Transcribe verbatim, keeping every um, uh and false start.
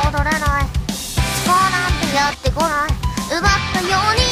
戻れない。スパーなんてやってこない。奪ったように